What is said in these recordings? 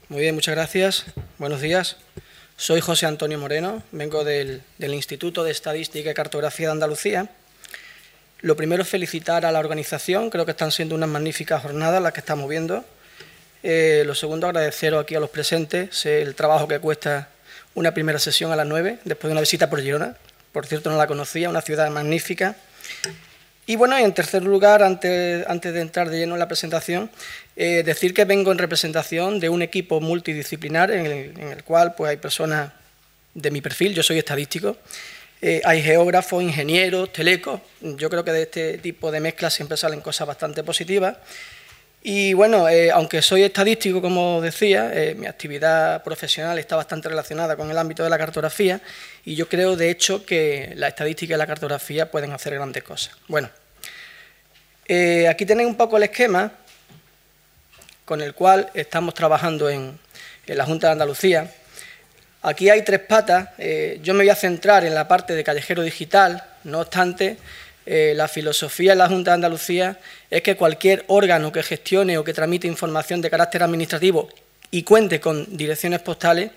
Muy bien, muchas gracias. Buenos días. Soy José Antonio Moreno, vengo del Instituto de Estadística y Cartografía de Andalucía. Lo primero es felicitar a la organización, creo que están siendo unas magníficas jornadas las que estamos viendo. Lo segundo, agradeceros aquí a los presentes el trabajo que cuesta una primera sesión a las 9, después de una visita por Girona. Por cierto, no la conocía, una ciudad magnífica. Y bueno, en tercer lugar, antes de entrar de lleno en la presentación, decir que vengo en representación de un equipo multidisciplinar en el cual pues, hay personas de mi perfil, yo soy estadístico, hay geógrafos, ingenieros, telecos. Yo creo que de este tipo de mezclas siempre salen cosas bastante positivas. Y bueno, aunque soy estadístico, como decía, mi actividad profesional está bastante relacionada con el ámbito de la cartografía y yo creo, de hecho, que la estadística y la cartografía pueden hacer grandes cosas. Bueno, aquí tenéis un poco el esquema con el cual estamos trabajando en la Junta de Andalucía. Aquí hay tres patas. Yo me voy a centrar en la parte de callejero digital, no obstante, la filosofía en la Junta de Andalucía es que cualquier órgano que gestione o que tramite información de carácter administrativo y cuente con direcciones postales,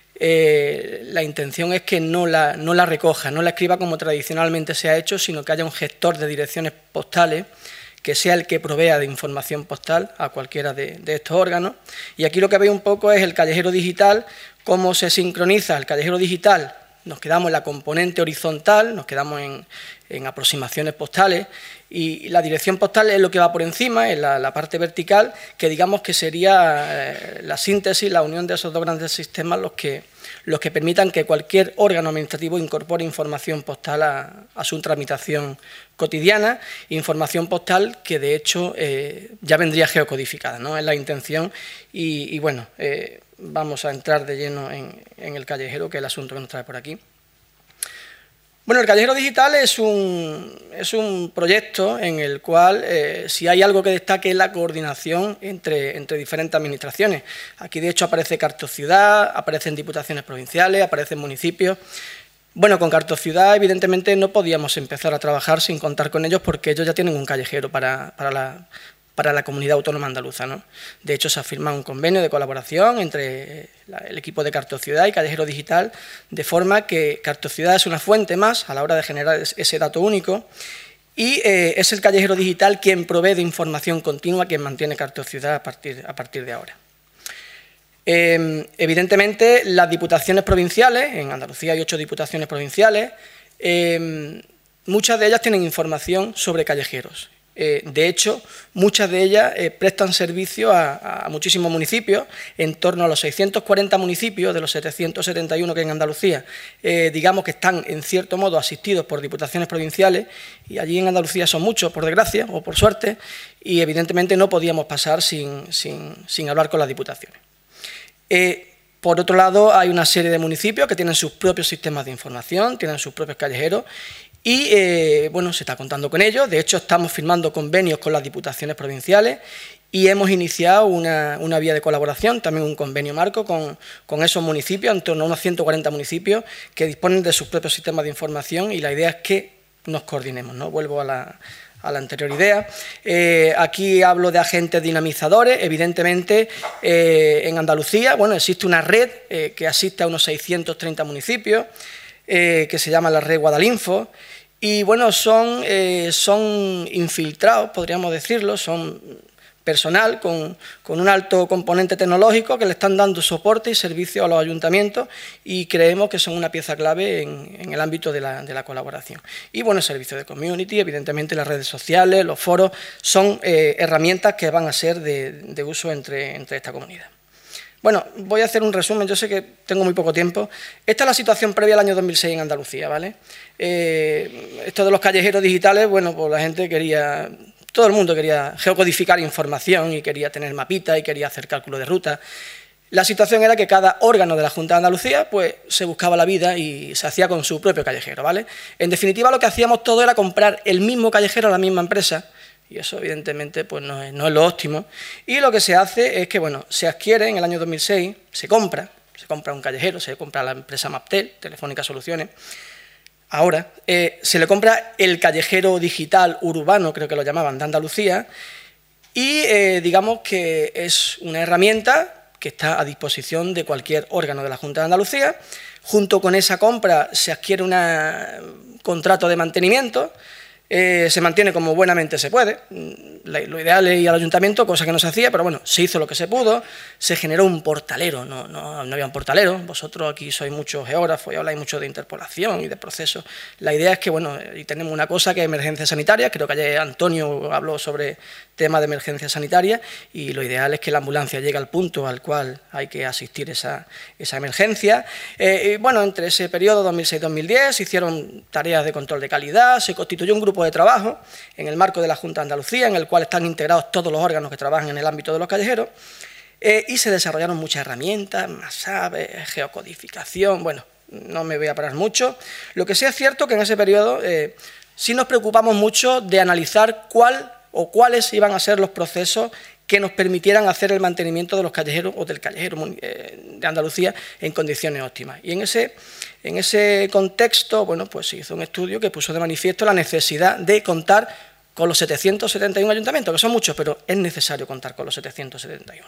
la intención es que no la recoja, no la escriba como tradicionalmente se ha hecho, sino que haya un gestor de direcciones postales que sea el que provea de información postal a cualquiera de estos órganos. Y aquí lo que veis un poco es el callejero digital, cómo se sincroniza el callejero digital. Nos quedamos en la componente horizontal, nos quedamos en aproximaciones postales y la dirección postal es lo que va por encima, en la parte vertical, que digamos que sería la síntesis, la unión de esos dos grandes sistemas los que permitan que cualquier órgano administrativo incorpore información postal a su tramitación cotidiana, información postal que de hecho ya vendría geocodificada, ¿no? Es la intención y bueno, vamos a entrar de lleno en el callejero, que es el asunto que nos trae por aquí. Bueno, el callejero digital es un proyecto en el cual, si hay algo que destaque, es la coordinación entre diferentes administraciones. Aquí, de hecho, aparece Cartociudad, aparecen diputaciones provinciales, aparecen municipios. Bueno, con Cartociudad, evidentemente, no podíamos empezar a trabajar sin contar con ellos porque ellos ya tienen un callejero para la comunidad autónoma andaluza, ¿no? De hecho, se ha firmado un convenio de colaboración entre el equipo de Cartociudad y Callejero Digital, de forma que Cartociudad es una fuente más a la hora de generar ese dato único y es el Callejero Digital quien provee de información continua, quien mantiene Cartociudad a partir de ahora. Evidentemente, las diputaciones provinciales, en Andalucía hay 8 diputaciones provinciales, muchas de ellas tienen información sobre callejeros. De hecho, muchas de ellas prestan servicio a muchísimos municipios, en torno a los 640 municipios de los 771 que hay en Andalucía, digamos que están en cierto modo asistidos por diputaciones provinciales y allí en Andalucía son muchos, por desgracia o por suerte, y evidentemente no podíamos pasar sin hablar con las diputaciones. Por otro lado, hay una serie de municipios que tienen sus propios sistemas de información, tienen sus propios callejeros y, bueno, se está contando con ellos. De hecho, estamos firmando convenios con las diputaciones provinciales y hemos iniciado una vía de colaboración, también un convenio marco con esos municipios, en torno a unos 140 municipios que disponen de sus propios sistemas de información y la idea es que nos coordinemos, ¿no? Vuelvo a la anterior idea. Aquí hablo de agentes dinamizadores. Evidentemente, en Andalucía, bueno, existe una red que asiste a unos 630 municipios, que se llama la red Guadalinfo, y bueno, son infiltrados, podríamos decirlo, son personal con un alto componente tecnológico que le están dando soporte y servicio a los ayuntamientos y creemos que son una pieza clave en el ámbito de la colaboración. Y bueno, el servicio de community, evidentemente las redes sociales, los foros, son herramientas que van a ser de uso entre esta comunidad. Bueno, voy a hacer un resumen, yo sé que tengo muy poco tiempo. Esta es la situación previa al año 2006 en Andalucía, ¿vale? Esto de los callejeros digitales, bueno, pues la gente quería... Todo el mundo quería geocodificar información y quería tener mapitas y quería hacer cálculo de ruta. La situación era que cada órgano de la Junta de Andalucía pues, se buscaba la vida y se hacía con su propio callejero, ¿vale? En definitiva, lo que hacíamos todo era comprar el mismo callejero a la misma empresa y eso evidentemente pues, no es lo óptimo. Y lo que se hace es que, bueno, se adquiere en el año 2006, se compra un callejero, se compra a la empresa Maptel, Telefónica Soluciones. Ahora, se le compra el callejero digital urbano, creo que lo llamaban, de Andalucía, y digamos que es una herramienta que está a disposición de cualquier órgano de la Junta de Andalucía. Junto con esa compra se adquiere un contrato de mantenimiento, se mantiene como buenamente se puede. Lo ideal es ir al ayuntamiento, cosa que no se hacía, pero bueno, se hizo lo que se pudo. Se generó un portalero, no había un portalero. Vosotros aquí sois muchos geógrafos y habláis mucho de interpolación y de procesos. La idea es que, bueno, y tenemos una cosa que es emergencia sanitaria. Creo que ayer Antonio habló sobre temas de emergencia sanitaria, y lo ideal es que la ambulancia llegue al punto al cual hay que asistir esa emergencia. Y bueno, entre ese periodo 2006-2010 se hicieron tareas de control de calidad, se constituyó un grupo de trabajo en el marco de la Junta de Andalucía, en el cual están integrados todos los órganos que trabajan en el ámbito de los callejeros, y se desarrollaron muchas herramientas, MASAB, geocodificación. Bueno, no me voy a parar mucho. Lo que sí es cierto que en ese periodo sí nos preocupamos mucho de analizar cuáles iban a ser los procesos que nos permitieran hacer el mantenimiento de los callejeros o del callejero de Andalucía en condiciones óptimas. Y en ese contexto, bueno, pues se hizo un estudio que puso de manifiesto la necesidad de contar con los 771 ayuntamientos, que son muchos, pero es necesario contar con los 771.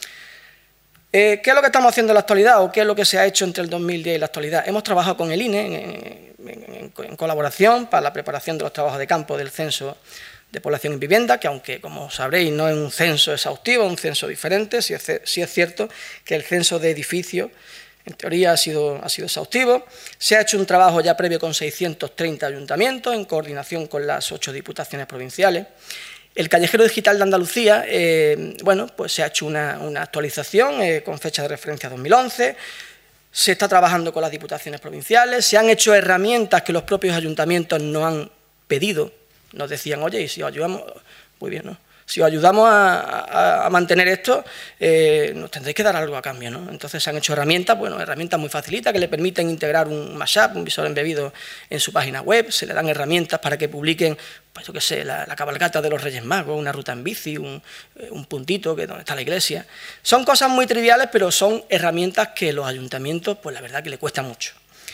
¿Qué es lo que estamos haciendo en la actualidad o qué es lo que se ha hecho entre el 2010 y la actualidad? Hemos trabajado con el INE en colaboración para la preparación de los trabajos de campo del censo de población y vivienda, que aunque, como sabréis, no es un censo exhaustivo, es un censo diferente. Sí es cierto que el censo de edificios, en teoría, ha sido exhaustivo. Se ha hecho un trabajo ya previo con 630 ayuntamientos, en coordinación con las 8 diputaciones provinciales. El Callejero Digital de Andalucía, bueno, pues se ha hecho una actualización con fecha de referencia 2011, se está trabajando con las diputaciones provinciales, se han hecho herramientas que los propios ayuntamientos nos han pedido. Nos decían, oye, y si os ayudamos, muy bien, ¿no? Si os ayudamos a mantener esto, nos tendréis que dar algo a cambio, ¿no? Entonces se han hecho herramientas, bueno, herramientas muy facilitas que le permiten integrar un mashup, un visor embebido en su página web. Se le dan herramientas para que publiquen, pues yo qué sé, la cabalgata de los Reyes Magos, una ruta en bici, un puntito que donde está la iglesia. Son cosas muy triviales, pero son herramientas que los ayuntamientos, pues la verdad que le cuesta mucho.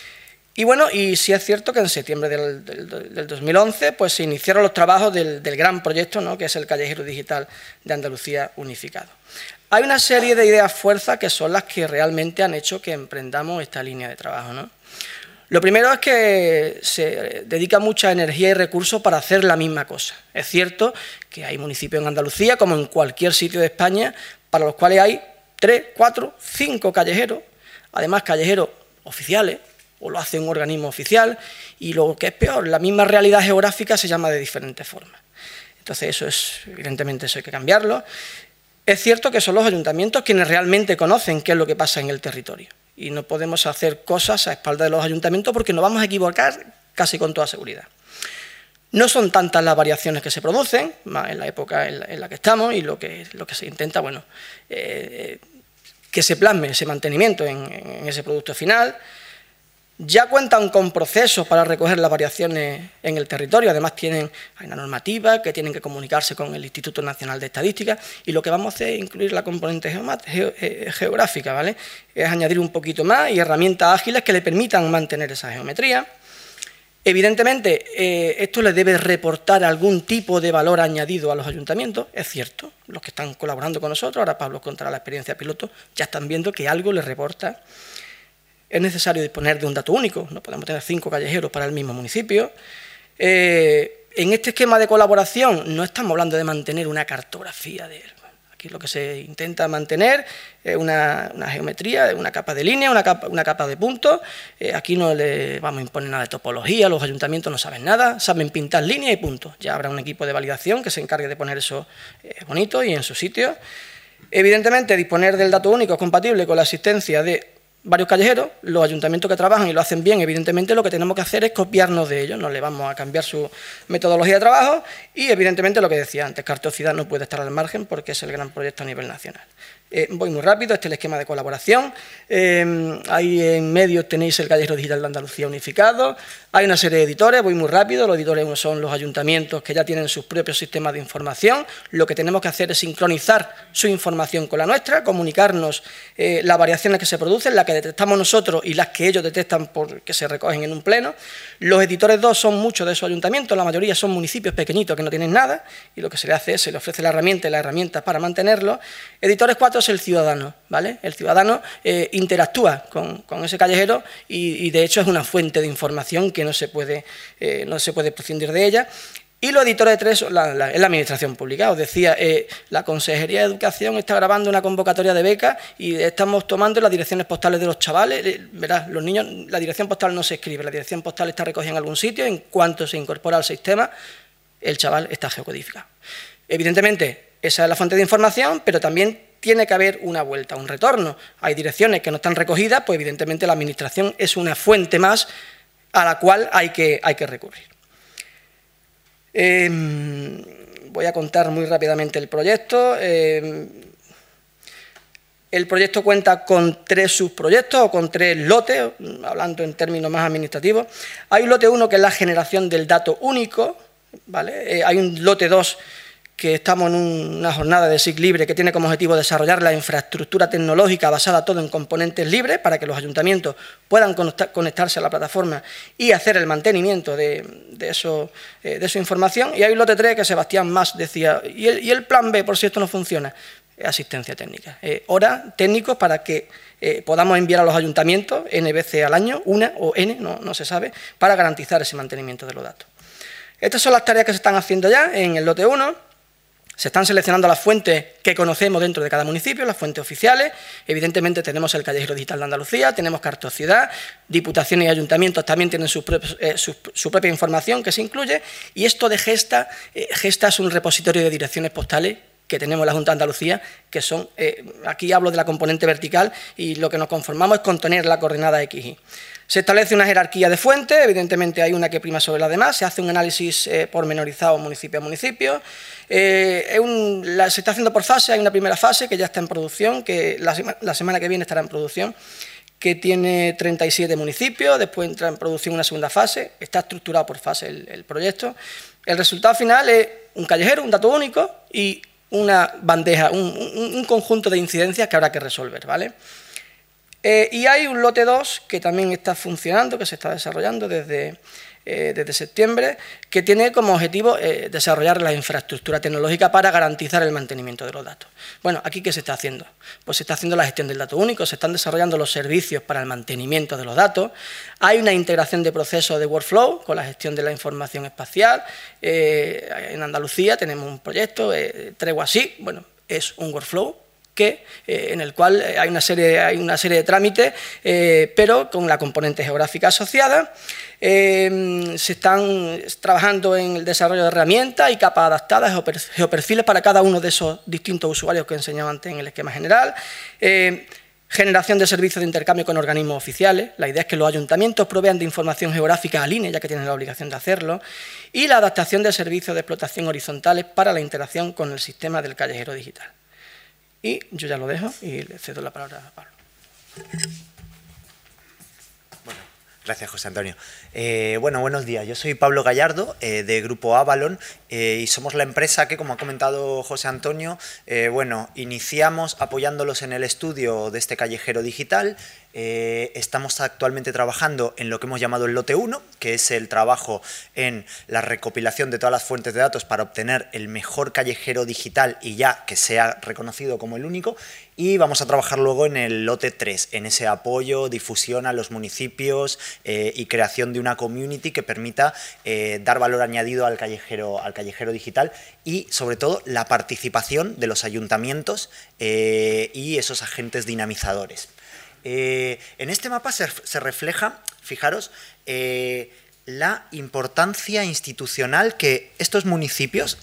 Y bueno, y sí es cierto que en septiembre del 2011 pues se iniciaron los trabajos del gran proyecto, ¿no?, que es el Callejero Digital de Andalucía unificado. Hay una serie de ideas fuerza que son las que realmente han hecho que emprendamos esta línea de trabajo, ¿no? Lo primero es que se dedica mucha energía y recursos para hacer la misma cosa. Es cierto que hay municipios en Andalucía, como en cualquier sitio de España, para los cuales hay 3, 4, 5 callejeros, además callejeros oficiales, o lo hace un organismo oficial, y lo que es peor, la misma realidad geográfica se llama de diferentes formas. Entonces, evidentemente, eso hay que cambiarlo. Es cierto que son los ayuntamientos quienes realmente conocen qué es lo que pasa en el territorio, y no podemos hacer cosas a espaldas de los ayuntamientos porque nos vamos a equivocar casi con toda seguridad. No son tantas las variaciones que se producen, más en la época en la que estamos, y lo que se intenta, bueno, que se plasme ese mantenimiento en ese producto final. Ya cuentan con procesos para recoger las variaciones en el territorio, además hay una normativa que tienen que comunicarse con el Instituto Nacional de Estadística, y lo que vamos a hacer es incluir la componente geográfica, ¿vale? Es añadir un poquito más y herramientas ágiles que le permitan mantener esa geometría. Evidentemente, esto le debe reportar algún tipo de valor añadido a los ayuntamientos, es cierto, los que están colaborando con nosotros, ahora Pablo contará la experiencia piloto, ya están viendo que algo les reporta. Es necesario disponer de un dato único, no podemos tener 5 callejeros para el mismo municipio. En este esquema de colaboración no estamos hablando de mantener una cartografía aquí lo que se intenta mantener es una geometría, una capa de línea, una capa de puntos. Aquí no le vamos a imponer nada de topología, los ayuntamientos no saben nada, saben pintar líneas y puntos. Ya habrá un equipo de validación que se encargue de poner eso bonito y en su sitio. Evidentemente, disponer del dato único es compatible con la existencia de varios callejeros. Los ayuntamientos que trabajan y lo hacen bien, evidentemente lo que tenemos que hacer es copiarnos de ellos, no le vamos a cambiar su metodología de trabajo, y evidentemente lo que decía antes, Cartocidad no puede estar al margen porque es el gran proyecto a nivel nacional. Voy muy rápido, este es el esquema de colaboración. Ahí en medio tenéis el Callejero Digital de Andalucía unificado. Hay una serie de editores, voy muy rápido. Los editores son los ayuntamientos que ya tienen sus propios sistemas de información. Lo que tenemos que hacer es sincronizar su información con la nuestra, comunicarnos las variaciones que se producen, las que detectamos nosotros y las que ellos detectan porque se recogen en un pleno. Los editores 2 son muchos de esos ayuntamientos, la mayoría son municipios pequeñitos que no tienen nada, y lo que se le hace es se le ofrece la herramienta y las herramientas para mantenerlo. Editores 4 es el ciudadano, ¿vale? El ciudadano interactúa con ese callejero y de hecho es una fuente de información que no se puede prescindir de ella. Y los editores de tres es la administración pública. Os decía, la Consejería de Educación está grabando una convocatoria de becas y estamos tomando las direcciones postales de los chavales. Verás, los niños, la dirección postal no se escribe, la dirección postal está recogida en algún sitio. En cuanto se incorpora al sistema, el chaval está geocodificado. Evidentemente, esa es la fuente de información, pero también tiene que haber una vuelta, un retorno. Hay direcciones que no están recogidas, pues evidentemente la administración es una fuente más a la cual hay que recurrir. Voy a contar muy rápidamente el proyecto. El proyecto cuenta con 3 subproyectos o con 3 lotes, hablando en términos más administrativos. Hay un lote 1 que es la generación del dato único, ¿vale? Hay un lote 2 que estamos en una jornada de SIC libre que tiene como objetivo desarrollar la infraestructura tecnológica basada todo en componentes libres para que los ayuntamientos puedan conectarse a la plataforma y hacer el mantenimiento de esa información. Y hay un lote 3 que Sebastián Mas decía, ¿y el plan B por si esto no funciona? Asistencia técnica. Horas técnicos para que podamos enviar a los ayuntamientos N veces al año, una o N, no se sabe, para garantizar ese mantenimiento de los datos. Estas son las tareas que se están haciendo ya en el lote 1. Se están seleccionando las fuentes que conocemos dentro de cada municipio, las fuentes oficiales. Evidentemente tenemos el Callejero Digital de Andalucía, tenemos Cartociudad, diputaciones y ayuntamientos también tienen su propia información que se incluye. Y esto de Gesta, Gesta es un repositorio de direcciones postales que tenemos en la Junta de Andalucía, que son, aquí hablo de la componente vertical y lo que nos conformamos es con tener la coordenada XY. Se establece una jerarquía de fuentes, evidentemente hay una que prima sobre las demás, se hace un análisis pormenorizado municipio a municipio, se está haciendo por fase, hay una primera fase que ya está en producción, que la semana que viene estará en producción, que tiene 37 municipios, después entra en producción una segunda fase, está estructurado por fase el proyecto. El resultado final es un callejero, un dato único y una bandeja, un conjunto de incidencias que habrá que resolver, ¿vale? Y hay un lote 2 que también está funcionando, que se está desarrollando desde septiembre, que tiene como objetivo desarrollar la infraestructura tecnológica para garantizar el mantenimiento de los datos. Bueno, ¿aquí qué se está haciendo? Pues se está haciendo la gestión del dato único, se están desarrollando los servicios para el mantenimiento de los datos, hay una integración de procesos de workflow con la gestión de la información espacial. En Andalucía tenemos un proyecto, Treguasí, bueno, es un workflow en el cual hay una serie de trámites, pero con la componente geográfica asociada. Se están trabajando en el desarrollo de herramientas y capas adaptadas, geoperfiles para cada uno de esos distintos usuarios que enseñaba antes en el esquema general. Generación de servicios de intercambio con organismos oficiales. La idea es que los ayuntamientos provean de información geográfica al INE, ya que tienen la obligación de hacerlo. Y la adaptación de servicios de explotación horizontales para la interacción con el sistema del callejero digital. Y yo ya lo dejo y le cedo la palabra a Pablo. Bueno, gracias, José Antonio. Bueno, buenos días. Yo soy Pablo Gallardo, de Grupo Avalon, y somos la empresa que, como ha comentado José Antonio, bueno, iniciamos apoyándolos en el estudio de este callejero digital. Estamos actualmente trabajando en lo que hemos llamado el lote 1, que es el trabajo en la recopilación de todas las fuentes de datos para obtener el mejor callejero digital y ya que sea reconocido como el único. Y vamos a trabajar luego en el lote 3, en ese apoyo, difusión a los municipios y creación de una community que permita dar valor añadido al callejero digital y, sobre todo, la participación de los ayuntamientos y esos agentes dinamizadores. En este mapa se refleja, fijaros, la importancia institucional que estos municipios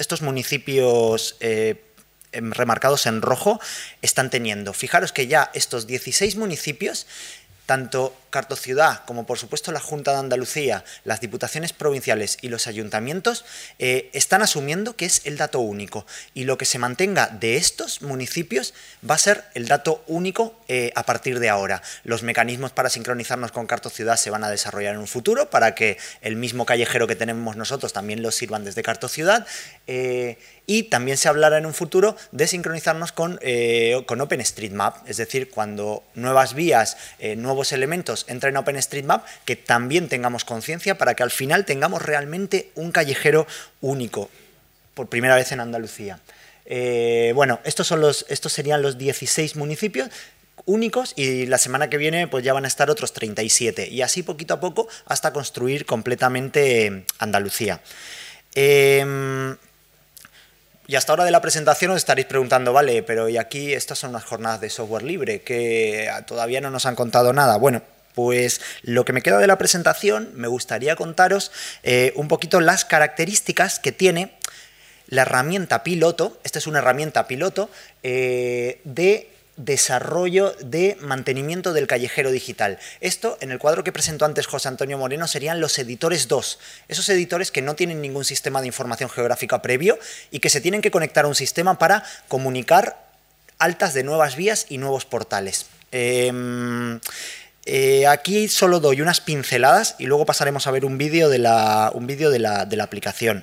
remarcados en rojo están teniendo. Fijaros que ya estos 16 municipios, tanto Cartociudad como por supuesto la Junta de Andalucía, las diputaciones provinciales y los ayuntamientos están asumiendo que es el dato único y lo que se mantenga de estos municipios va a ser el dato único a partir de ahora. Los mecanismos para sincronizarnos con Cartociudad se van a desarrollar en un futuro para que el mismo callejero que tenemos nosotros también lo sirvan desde Cartociudad y también se hablará en un futuro de sincronizarnos con OpenStreetMap, es decir, cuando nuevas vías, nuevos elementos entren a OpenStreetMap, que también tengamos conciencia para que al final tengamos realmente un callejero único, por primera vez en Andalucía. Bueno, estos serían los 16 municipios únicos y la semana que viene pues ya van a estar otros 37 y así poquito a poco hasta construir completamente Andalucía. Y hasta ahora de la presentación os estaréis preguntando, vale, pero y aquí estas son unas jornadas de software libre que todavía no nos han contado nada. Bueno, pues lo que me queda de la presentación me gustaría contaros un poquito las características que tiene la herramienta piloto. Esta es una herramienta piloto de desarrollo de mantenimiento del callejero digital. Esto, en el cuadro que presentó antes José Antonio Moreno, serían los editores 2, esos editores que no tienen ningún sistema de información geográfica previo y que se tienen que conectar a un sistema para comunicar altas de nuevas vías y nuevos portales. Aquí solo doy unas pinceladas y luego pasaremos a ver un vídeo de la aplicación.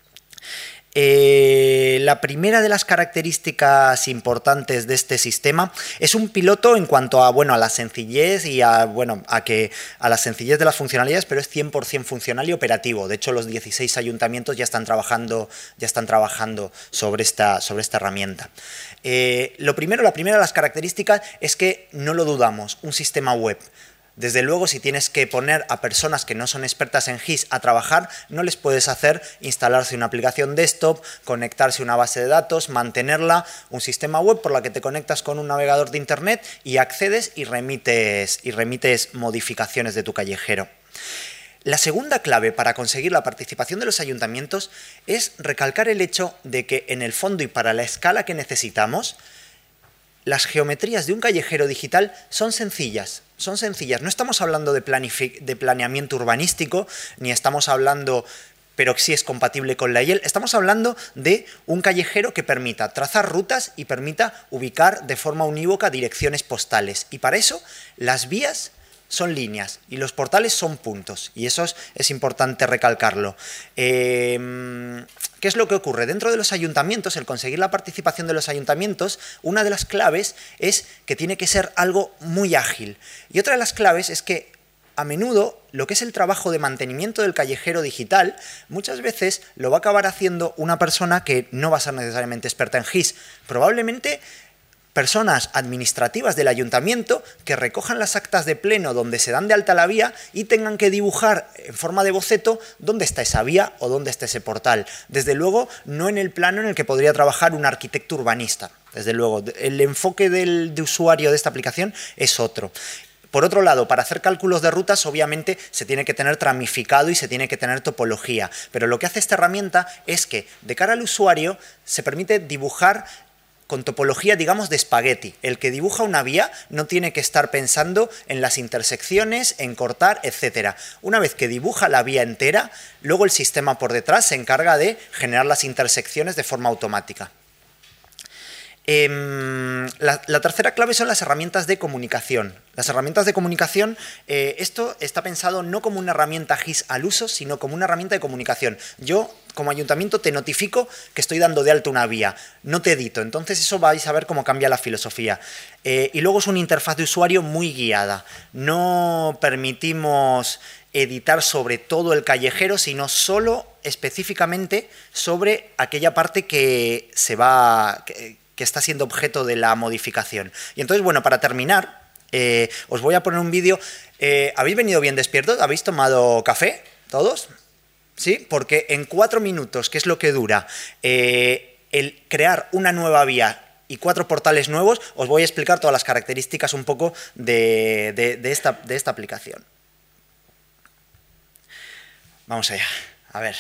La primera de las características importantes de este sistema es un piloto en cuanto a, bueno, a la sencillez y a la sencillez de las funcionalidades, pero es 100% funcional y operativo. De hecho, los 16 ayuntamientos ya están trabajando sobre esta herramienta. La primera de las características es que no lo dudamos, un sistema web. Desde luego, si tienes que poner a personas que no son expertas en GIS a trabajar, no les puedes hacer instalarse una aplicación desktop, conectarse a una base de datos, mantenerla, un sistema web por la que te conectas con un navegador de internet y accedes y remites modificaciones de tu callejero. La segunda clave para conseguir la participación de los ayuntamientos es recalcar el hecho de que en el fondo y para la escala que necesitamos, las geometrías de un callejero digital son sencillas. No estamos hablando de planeamiento urbanístico, ni estamos hablando, pero sí es compatible con la IEL, estamos hablando de un callejero que permita trazar rutas y permita ubicar de forma unívoca direcciones postales. Y para eso, las vías son líneas y los portales son puntos, y eso es importante recalcarlo. ¿Qué es lo que ocurre? Dentro de los ayuntamientos, el conseguir la participación de los ayuntamientos, una de las claves es que tiene que ser algo muy ágil. Y otra de las claves es que a menudo lo que es el trabajo de mantenimiento del callejero digital muchas veces lo va a acabar haciendo una persona que no va a ser necesariamente experta en GIS. Probablemente personas administrativas del ayuntamiento que recojan las actas de pleno donde se dan de alta la vía y tengan que dibujar en forma de boceto dónde está esa vía o dónde está ese portal. Desde luego, no en el plano en el que podría trabajar un arquitecto urbanista. Desde luego, el enfoque de usuario de esta aplicación es otro. Por otro lado, para hacer cálculos de rutas, obviamente, se tiene que tener tramificado y se tiene que tener topología. Pero lo que hace esta herramienta es que, de cara al usuario, se permite dibujar con topología, digamos, de espagueti. El que dibuja una vía no tiene que estar pensando en las intersecciones, en cortar, etc. Una vez que dibuja la vía entera, luego el sistema por detrás se encarga de generar las intersecciones de forma automática. La tercera clave son las herramientas de comunicación. Las herramientas de comunicación, esto está pensado no como una herramienta GIS al uso, sino como una herramienta de comunicación. Yo, como ayuntamiento, te notifico que estoy dando de alta una vía, no te edito. Entonces eso vais a ver cómo cambia la filosofía. Y luego es una interfaz de usuario muy guiada. No permitimos editar sobre todo el callejero, sino solo específicamente sobre aquella parte que está siendo objeto de la modificación. Y entonces, bueno, para terminar, os voy a poner un vídeo. ¿Habéis venido bien despiertos? ¿Habéis tomado café? ¿Todos? ¿Sí? Porque en 4 minutos, que es lo que dura el crear una nueva vía y 4 portales nuevos, os voy a explicar todas las características un poco de esta aplicación. Vamos allá. A ver.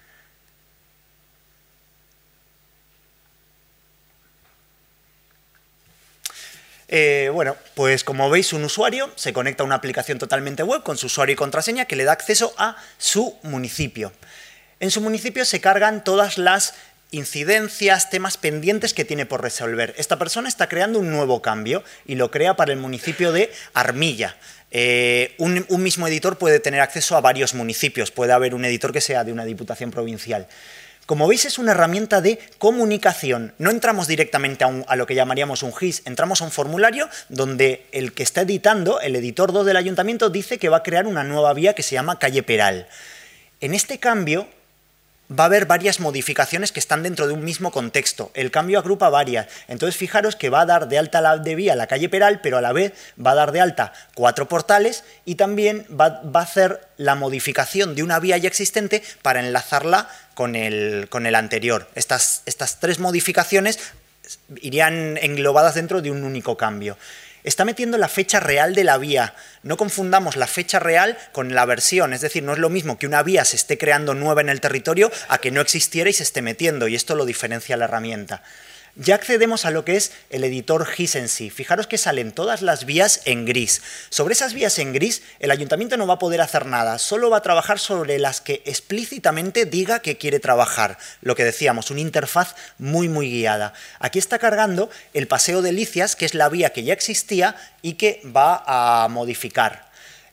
Bueno, pues como veis, un usuario se conecta a una aplicación totalmente web con su usuario y contraseña que le da acceso a su municipio. En su municipio se cargan todas las incidencias, temas pendientes que tiene por resolver. Esta persona está creando un nuevo cambio y lo crea para el municipio de Armilla. Un mismo editor puede tener acceso a varios municipios, puede haber un editor que sea de una diputación provincial. Como veis, es una herramienta de comunicación. No entramos directamente a lo que llamaríamos un GIS, entramos a un formulario donde el que está editando, el editor 2 del ayuntamiento, dice que va a crear una nueva vía que se llama Calle Peral. En este cambio, va a haber varias modificaciones que están dentro de un mismo contexto. El cambio agrupa varias. Entonces, fijaros que va a dar de alta la de vía la calle Peral, pero a la vez va a dar de alta 4 portales y también va a hacer la modificación de una vía ya existente para enlazarla con el anterior. Estas 3 modificaciones irían englobadas dentro de un único cambio. Está metiendo la fecha real de la vía. No confundamos la fecha real con la versión, es decir, no es lo mismo que una vía se esté creando nueva en el territorio a que no existiera y se esté metiendo, y esto lo diferencia la herramienta. Ya accedemos a lo que es el editor GIS en sí. Fijaros que salen todas las vías en gris. Sobre esas vías en gris, el ayuntamiento no va a poder hacer nada, solo va a trabajar sobre las que explícitamente diga que quiere trabajar. Lo que decíamos, una interfaz muy guiada. Aquí está cargando el Paseo de Licias, que es la vía que ya existía y que va a modificar.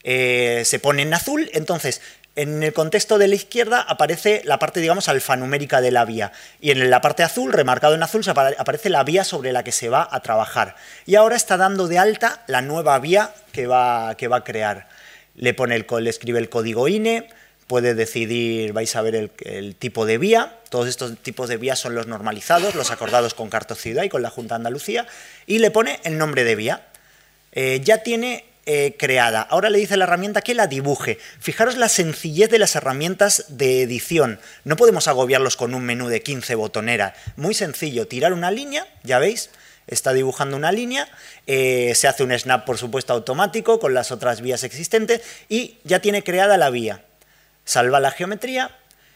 Se pone en azul, entonces en el contexto de la izquierda aparece la parte, digamos, alfanumérica de la vía, y en la parte azul, remarcado en azul, aparece la vía sobre la que se va a trabajar. Y ahora está dando de alta la nueva vía que va a crear. Le escribe el código INE, puede decidir, vais a ver el tipo de vía. Todos estos tipos de vías son los normalizados, los acordados con Cartociudad y con la Junta de Andalucía, y le pone el nombre de vía. Ya tiene creada. Ahora le dice a la herramienta que la dibuje. Fijaros la sencillez de las herramientas de edición. No podemos agobiarlos con un menú de 15 botoneras. Muy sencillo, tirar una línea, ya veis, está dibujando una línea, se hace un snap, por supuesto, automático con las otras vías existentes y ya tiene creada la vía. Salva la geometría.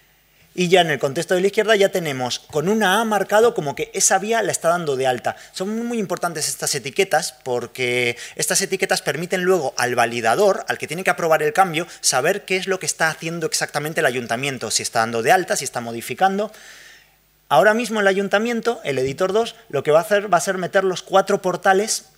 Y ya en el contexto de la izquierda ya tenemos con una A marcado como que esa vía la está dando de alta. Son muy importantes estas etiquetas porque estas etiquetas permiten luego al validador, al que tiene que aprobar el cambio, saber qué es lo que está haciendo exactamente el ayuntamiento, si está dando de alta, si está modificando. Ahora mismo el ayuntamiento, el editor 2, lo que va a hacer va a ser meter los 4 portales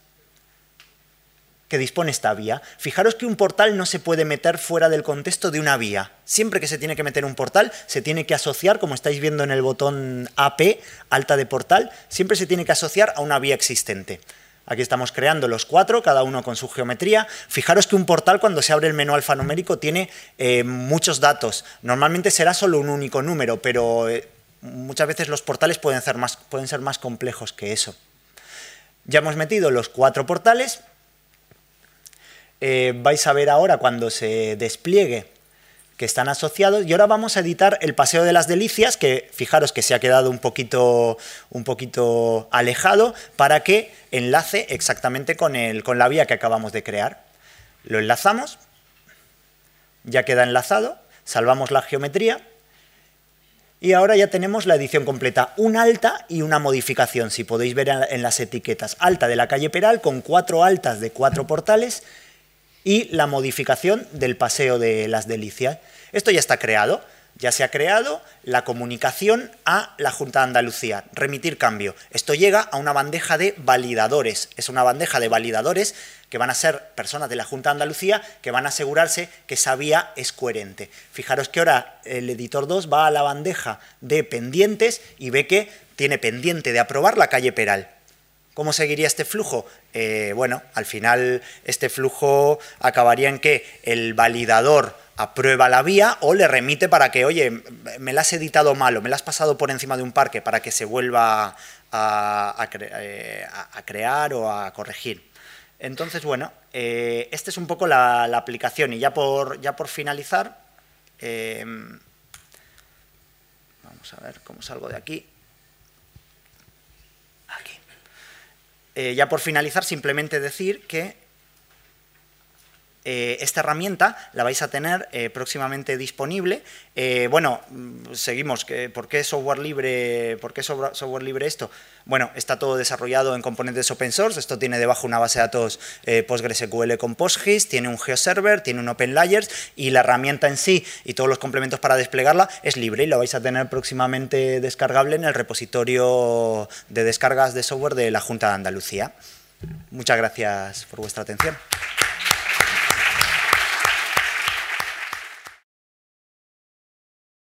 que dispone esta vía. Fijaros que un portal no se puede meter fuera del contexto de una vía. Siempre que se tiene que meter un portal, se tiene que asociar, como estáis viendo en el botón AP, alta de portal, siempre se tiene que asociar a una vía existente. Aquí estamos creando los 4, cada uno con su geometría. Fijaros que un portal, cuando se abre el menú alfanumérico, tiene muchos datos. Normalmente será solo un único número, pero muchas veces los portales pueden ser más complejos que eso. Ya hemos metido los 4 portales. Vais a ver ahora cuando se despliegue que están asociados, y ahora vamos a editar el Paseo de las Delicias, que fijaros que se ha quedado un poquito alejado para que enlace exactamente con la vía que acabamos de crear. Lo enlazamos, ya queda enlazado, salvamos la geometría y ahora ya tenemos la edición completa, un alta y una modificación, si podéis ver en las etiquetas. Alta de la calle Peral con 4 altas de 4 portales y la modificación del Paseo de las Delicias. Esto ya está creado, ya se ha creado la comunicación a la Junta de Andalucía, remitir cambio. Esto llega a una bandeja de validadores, es una bandeja de validadores que van a ser personas de la Junta de Andalucía que van a asegurarse que esa vía es coherente. Fijaros que ahora el editor 2 va a la bandeja de pendientes y ve que tiene pendiente de aprobar la calle Peral. ¿Cómo seguiría este flujo? Bueno, al final este flujo acabaría en que el validador aprueba la vía o le remite para que, oye, me la has editado mal o me la has pasado por encima de un parque para que se vuelva a crear o a corregir. Entonces, bueno, esta es un poco la aplicación y ya por finalizar, vamos a ver cómo salgo de aquí. Ya por finalizar, simplemente decir que esta herramienta la vais a tener próximamente disponible. Bueno, seguimos. ¿Por qué software libre? ¿Por qué software libre esto? Bueno, está todo desarrollado en componentes open source. Esto tiene debajo una base de datos PostgreSQL con PostGIS, tiene un GeoServer, tiene un OpenLayers y la herramienta en sí y todos los complementos para desplegarla es libre y la vais a tener próximamente descargable en el repositorio de descargas de software de la Junta de Andalucía. Muchas gracias por vuestra atención.